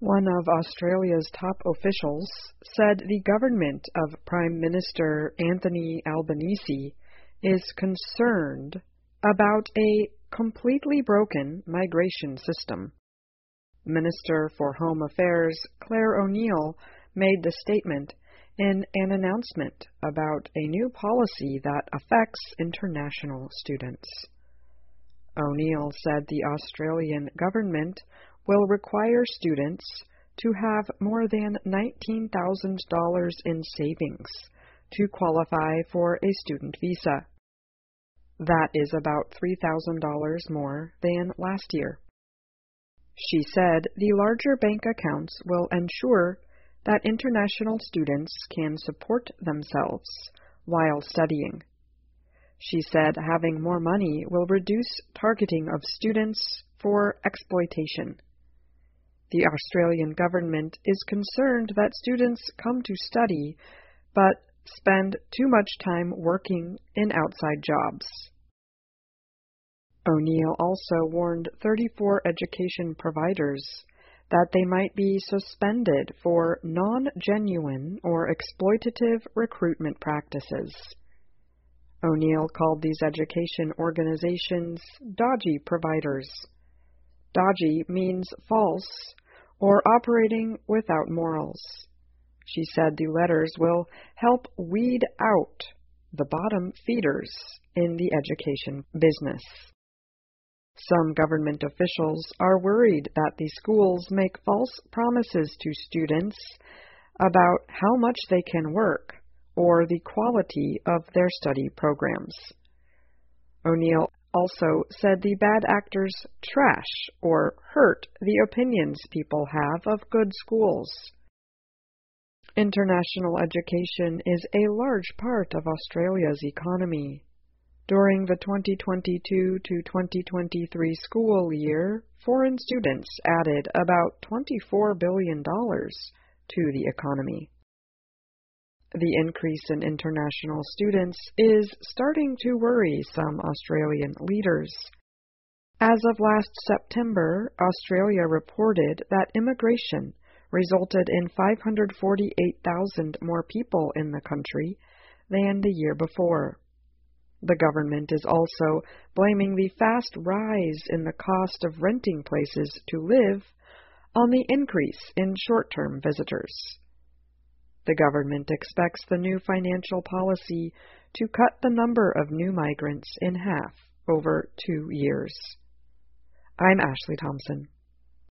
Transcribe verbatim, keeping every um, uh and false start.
One of Australia's top officials said the government of Prime Minister Anthony Albanese is concerned about a completely broken migration system. Minister for Home Affairs Clare O'Neil made the statement in an announcement about a new policy that affects international students. O'Neil said the Australian government will require students to have more than nineteen thousand dollars in savings to qualify for a student visa. That is about three thousand dollars more than last year. She said the larger bank accounts will ensure that international students can support themselves while studying. She said having more money will reduce targeting of students for exploitation. The Australian government is concerned that students come to study but spend too much time working in outside jobs. O'Neil also warned thirty-four education providers that they might be suspended for non-genuine or exploitative recruitment practices. O'Neil called these education organizations dodgy providers. Dodgy means false or operating without morals. She said the letters will help weed out the bottom feeders in the education business. Some government officials are worried that the schools make false promises to students about how much they can work or the quality of their study programs. O'Neil also said the bad actors trash or hurt the opinions people have of good schools. International education is a large part of Australia's economy. During the twenty twenty-two to twenty twenty-three school year, foreign students added about twenty-four billion dollars to the economy. The increase in international students is starting to worry some Australian leaders. As of last September, Australia reported that immigration resulted in five hundred forty-eight thousand more people in the country than the year before. The government is also blaming the fast rise in the cost of renting places to live on the increase in short-term visitors. The government expects the new financial policy to cut the number of new migrants in half over two years. I'm Ashley Thompson.